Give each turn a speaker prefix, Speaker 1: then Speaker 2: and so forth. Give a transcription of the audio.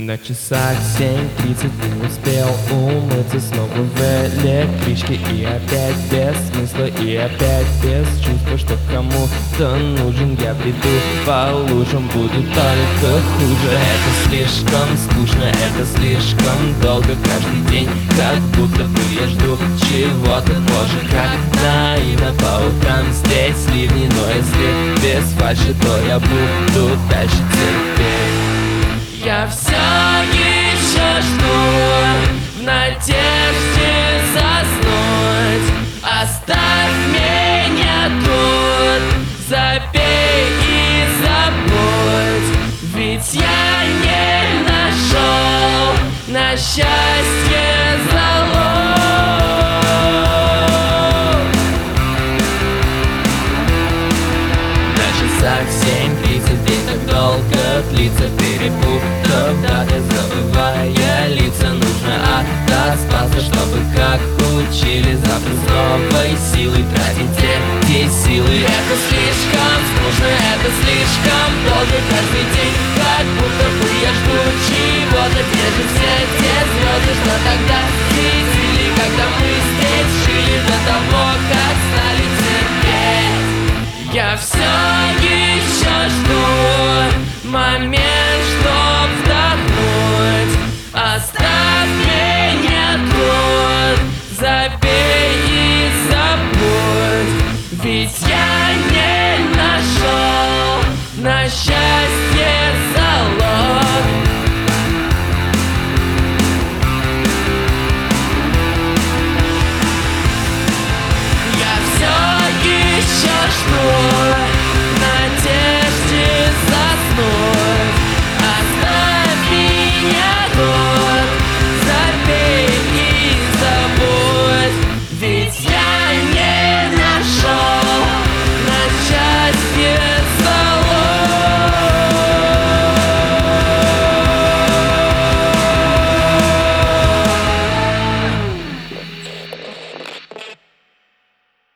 Speaker 1: На часах 7:30 не успел умыться, снова в электричке. И опять без смысла, и опять без чувства, что кому-то нужен. Я приду по лужам, буду только хуже. Это слишком скучно, это слишком долго. Каждый день как будто бы я жду чего-то позже. Как наивно по утрам здесь ливни, но если без фальши, то я буду дальше терпеть. Я все еще жду, в надежде заснуть. Оставь меня тут, забей и забудь. Ведь я не нашел на счастье залог. На часах 7:30, день так долго длится, перепутав даты, забывая лица. Нужно отоспаться, чтобы, как учили, завтра с новой силой тратить эти силы. Это слишком скучно, это слишком долго. Каждый день как будто бы я жду чего-то. Где же все те звезды, что